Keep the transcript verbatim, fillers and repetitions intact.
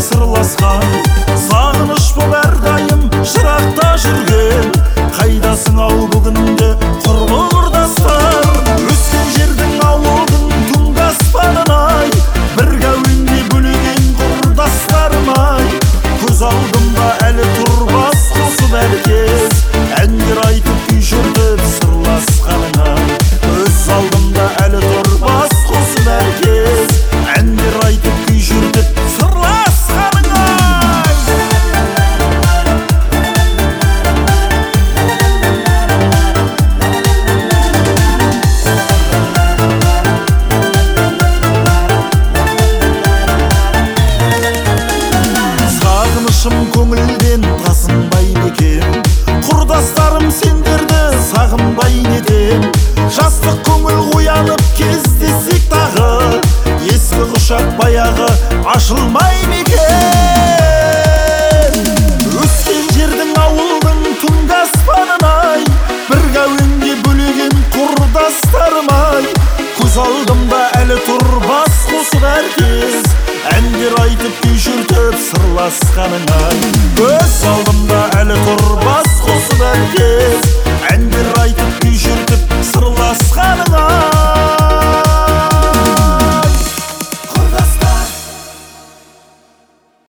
сырласқан, сағыныш бол әрдайым шырақта жүрген. Қайдасың ау бүгінде құрбы құрдастар, өскен жердің ауылдың түнгі аспанын-ай, бірге әуенге бөлеген құрдастарым-ай. Көз алдымда әлі тұрбас қосып әркез, әндер айтып күй жүрдіп сырласқаның-ай. Көз алдымда әлі тұрбас қосып әркез, әндер айтып күй жүрдіп сырласқаның-ай. Сағынышым көңілден тасынбай некен, құрдастарым сендерді сағынбай неден. Жастық көңіл оянып кездесек тағы, ескі құшақ баяғы ашылмай мекен. Өскен жердің ауылдың түнгі аспанын-ай, бірге әуенге бөлеген құрдастарым-ай. Көз алдымда әлі тұрбас қосып әркез, әндер айтып күй жүртіп сырласқаның-ай. Көз алдымда әлі тұрбас қосып әркез, әндер айтып күй